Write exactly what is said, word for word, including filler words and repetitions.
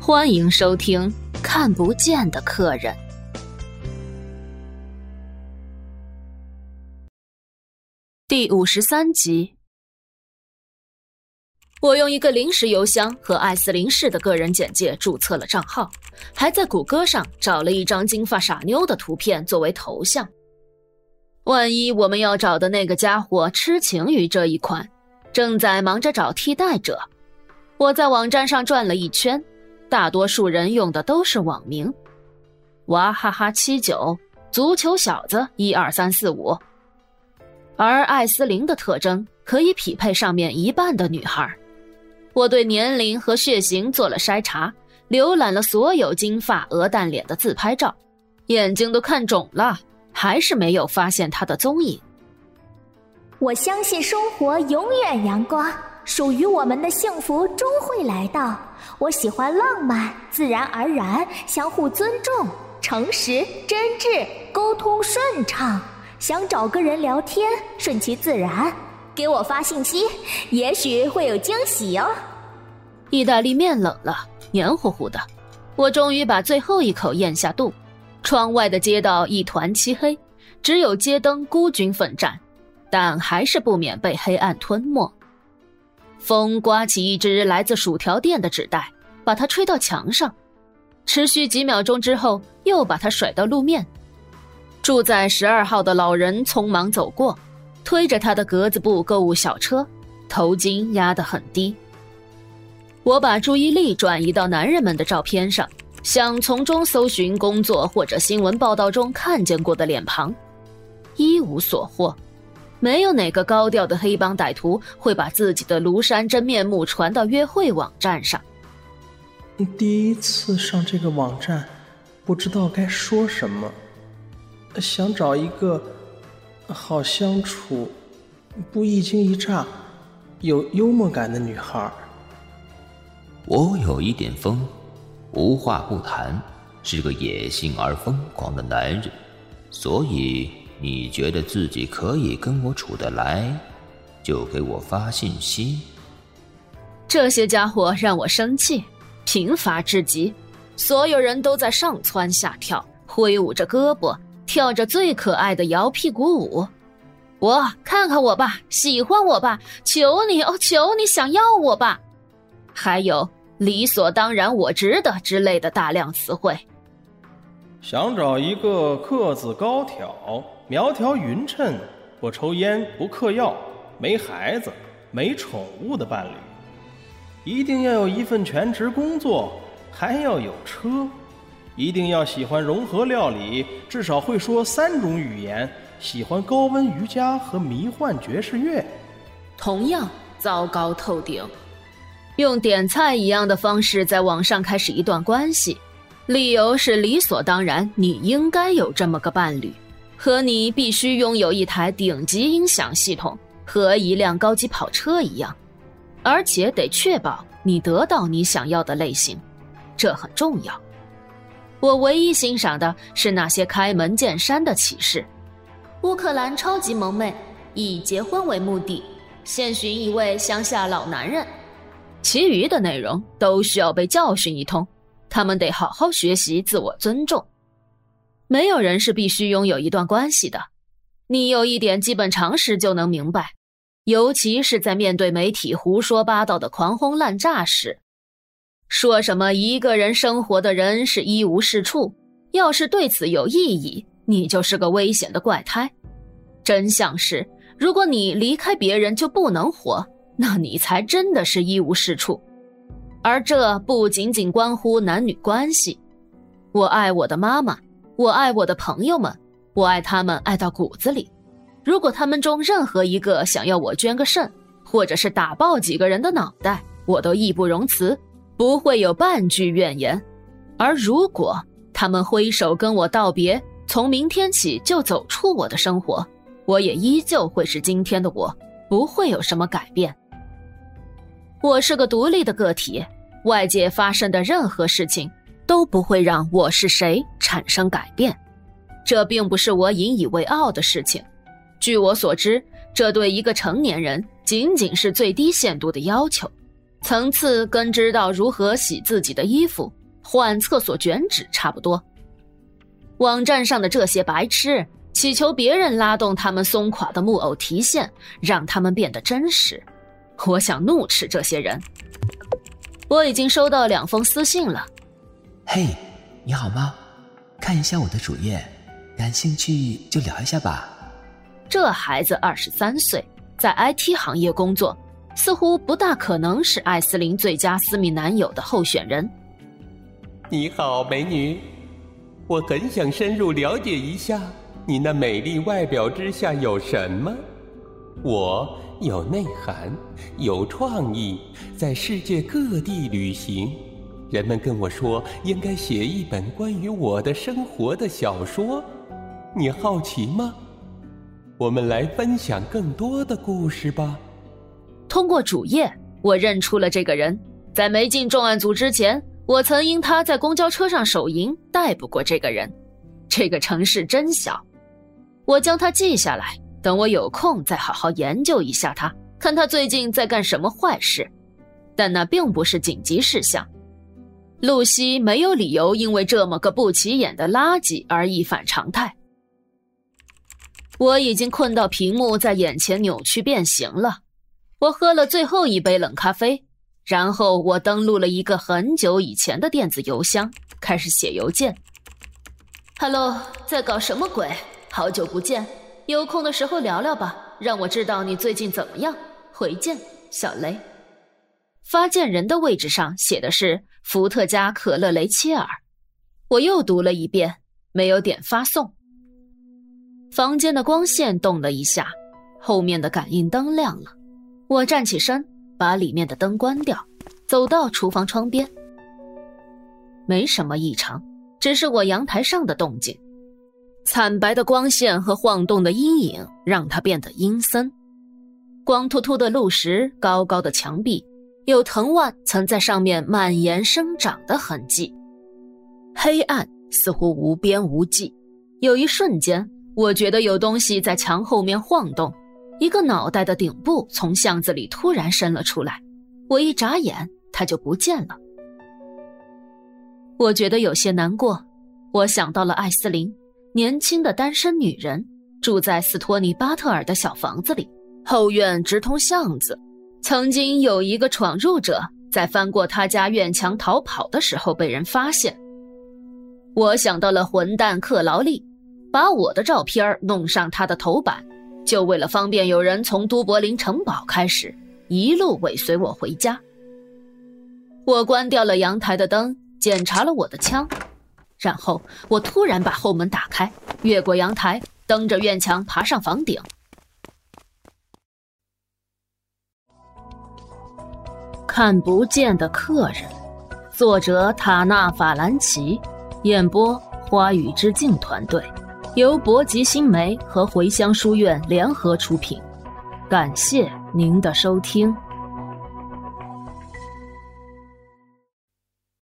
欢迎收听《看不见的客人》第五十三集。我用一个临时邮箱和艾斯林氏的个人简介注册了账号，还在谷歌上找了一张金发傻妞的图片作为头像。万一我们要找的那个家伙痴情于这一款，正在忙着找替代者。我在网站上转了一圈，大多数人用的都是网名，娃哈哈七九，足球小子一二三四五。而艾斯林的特征可以匹配上面一半的女孩。我对年龄和血型做了筛查，浏览了所有金发鹅蛋脸的自拍照，眼睛都看肿了，还是没有发现她的踪影。 我相信生活永远阳光，属于我们的幸福终会来到。我喜欢浪漫，自然而然，相互尊重，诚实真挚，沟通顺畅。想找个人聊天，顺其自然，给我发信息，也许会有惊喜哦。 意大利面冷了，黏糊糊的，我终于把最后一口咽下肚。窗外的街道一团漆黑，只有街灯孤军奋战，但还是不免被黑暗吞没。风刮起一只来自薯条店的纸袋，把它吹到墙上，持续几秒钟之后又把它甩到路面。住在十二号的老人匆忙走过，推着他的格子布购物小车，头巾压得很低。我把注意力转移到男人们的照片上，想从中搜寻工作或者新闻报道中看见过的脸庞，一无所获。没有哪个高调的黑帮歹徒会把自己的庐山真面目传到约会网站上。 第一次上这个网站，不知道该说什么，想找一个好相处、不一惊一乍、有幽默感的女孩。 我有一点疯，无话不谈，是个野性而疯狂的男人，所以你觉得自己可以跟我处得来，就给我发信息。 这些家伙让我生气，贫乏至极，所有人都在上蹿下跳，挥舞着胳膊，跳着最可爱的摇屁股舞。我看看我吧，喜欢我吧，求你哦，求你想要我吧。还有理所当然我值得之类的大量词汇。 想找一个个子高挑、苗条匀称、不抽烟不嗑药、没孩子没宠物的伴侣，一定要有一份全职工作，还要有车，一定要喜欢融合料理，至少会说三种语言，喜欢高温瑜伽和迷幻爵士乐。 同样糟糕透顶。用点菜一样的方式在网上开始一段关系，理由是理所当然你应该有这么个伴侣，和你必须拥有一台顶级音响系统和一辆高级跑车一样，而且得确保你得到你想要的类型，这很重要。我唯一欣赏的是那些开门见山的启示。乌克兰超级萌妹，以结婚为目的，现寻一位乡下老男人。其余的内容都需要被教训一通，他们得好好学习自我尊重。没有人是必须拥有一段关系的，你有一点基本常识就能明白，尤其是在面对媒体胡说八道的狂轰滥炸时。说什么一个人生活的人是一无是处，要是对此有异议，你就是个危险的怪胎。真相是，如果你离开别人就不能活，那你才真的是一无是处。而这不仅仅关乎男女关系。我爱我的妈妈，我爱我的朋友们，我爱他们爱到骨子里。如果他们中任何一个想要我捐个肾，或者是打爆几个人的脑袋，我都义不容辞，不会有半句怨言。而如果他们挥手跟我道别，从明天起就走出我的生活，我也依旧会是今天的我，不会有什么改变。我是个独立的个体，外界发生的任何事情都不会让我是谁产生改变。这并不是我引以为傲的事情。据我所知，这对一个成年人仅仅是最低限度的要求。 层次跟知道如何洗自己的衣服、换厕所卷纸差不多。网站上的这些白痴祈求别人拉动他们松垮的木偶提线，让他们变得真实。我想怒斥这些人。我已经收到两封私信了。 嘿，你好吗？看一下我的主页，感兴趣就聊一下吧。 这孩子二十三岁，在 I T 行业工作，似乎不大可能是艾斯琳最佳私密男友的候选人。 你好，美女，我很想深入了解一下你那美丽外表之下有什么。我有内涵，有创意，在世界各地旅行。人们跟我说应该写一本关于我的生活的小说，你好奇吗？我们来分享更多的故事吧。 通过主页，我认出了这个人。在没进重案组之前，我曾因他在公交车上手淫逮捕过这个人。这个城市真小，我将他记下来，等我有空再好好研究一下他，看他最近在干什么坏事。但那并不是紧急事项。露西没有理由因为这么个不起眼的垃圾而一反常态。我已经困到屏幕在眼前扭曲变形了。我喝了最后一杯冷咖啡，然后我登录了一个很久以前的电子邮箱，开始写邮件。Hello， 在搞什么鬼？好久不见，有空的时候聊聊吧，让我知道你最近怎么样。回见，小雷。发件人的位置上写的是伏特加可乐雷切尔。我又读了一遍，没有点发送。房间的光线动了一下，后面的感应灯亮了。我站起身，把里面的灯关掉，走到厨房窗边。没什么异常，只是我阳台上的动静。惨白的光线和晃动的阴影让它变得阴森。光秃秃的路石，高高的墙壁，有藤蔓曾在上面蔓延生长的痕迹。黑暗似乎无边无际。有一瞬间，我觉得有东西在墙后面晃动，一个脑袋的顶部从巷子里突然伸了出来。我一眨眼，它就不见了。我觉得有些难过。我想到了艾斯琳，年轻的单身女人，住在斯托尼巴特尔的小房子里，后院直通巷子。曾经有一个闯入者在翻过他家院墙逃跑的时候被人发现。我想到了混蛋克劳利，把我的照片弄上他的头版，就为了方便有人从都柏林城堡开始一路尾随我回家。我关掉了阳台的灯，检查了我的枪，然后我突然把后门打开，越过阳台，蹬着院墙爬上房顶。看不见的客人，作者塔纳法兰奇，演播花语之境团队，由博吉新媒和茴香书院联合出品。感谢您的收听。